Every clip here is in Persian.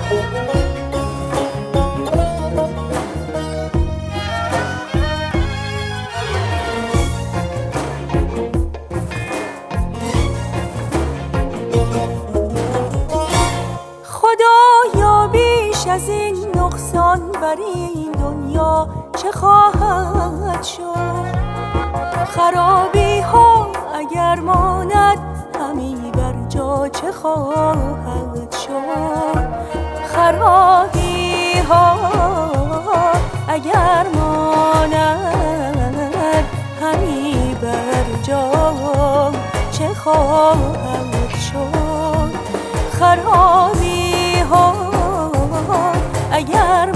خدایا بیش از این نقصان بر این دنیا چه خواهد شد؟ خرابی ها اگر ماند همی بر جا چه خواهد شد؟ خرابی ها اگر ماند همی بر جا چه خواهد شد؟ خرابی ها اگر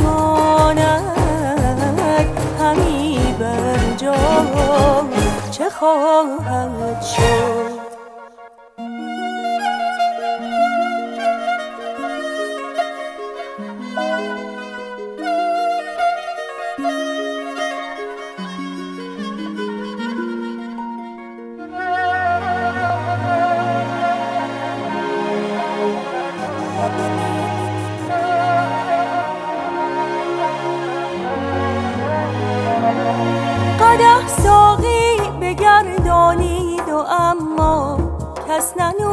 ماند همی بر جا چه خواهد شد؟ قدح ساقی بگردانید و اما کس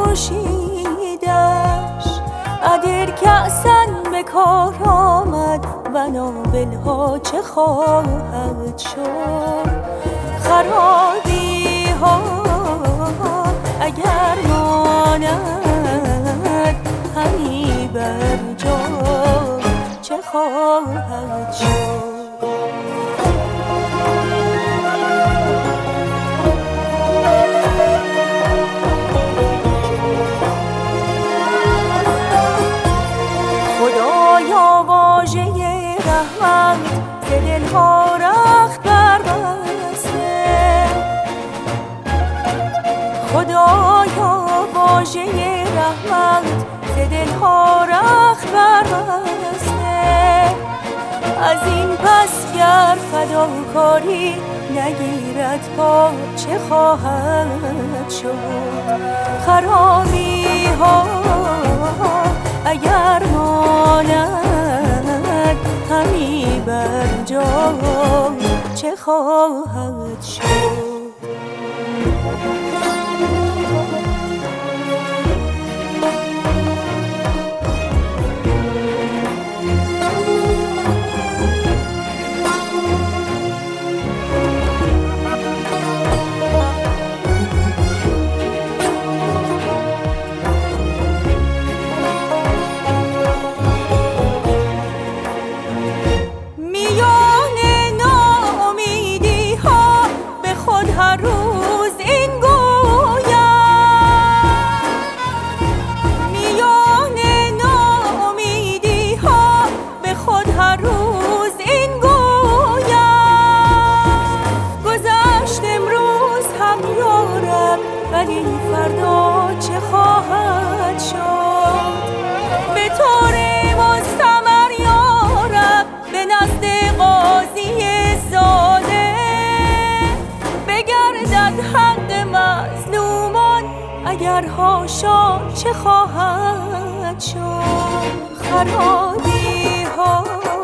ننوشیدش. ادیر کأسن به کار آمد و ناولها چه خواهد شد؟ خرابی ها اگر ماند همی بر جا چه خواهد شد؟ خدایا واژه رحمت ز دلها رخت بربسته. خدایا واژه رحمت ز دلها رخت بربسته. از این پس گر فداکاری نگیرد پا چه خواهد شد؟ خرابی ها اگر ماند همی بر جا چه خواهد شد؟ هر روز این گویم میان ناامیدی ها به خود هر روز این گویم گذشت امروز هم یارب ولی فردا چه خواهد شد؟ به طور مستمر یارب به نزد قاضی زاده بگردد حق مظلومان اگر حاشا چه خواهد شد؟ خرابی ها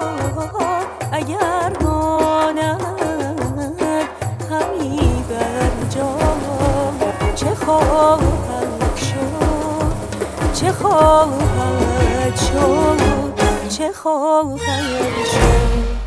اگر ماند همی بر جا چه خواهد شد؟ چه خواهد شد؟ چه خواهد شد؟